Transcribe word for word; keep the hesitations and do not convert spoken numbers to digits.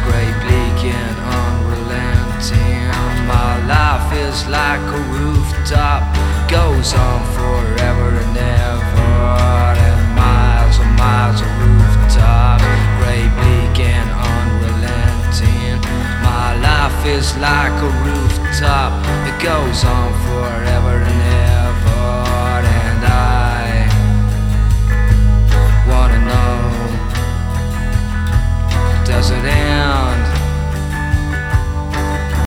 grey, bleak and unrelenting. My life is like a rooftop, goes on forever and ever. And miles and miles of rooftops, grey, bleak and unrelenting. My life is like a rooftop, it goes on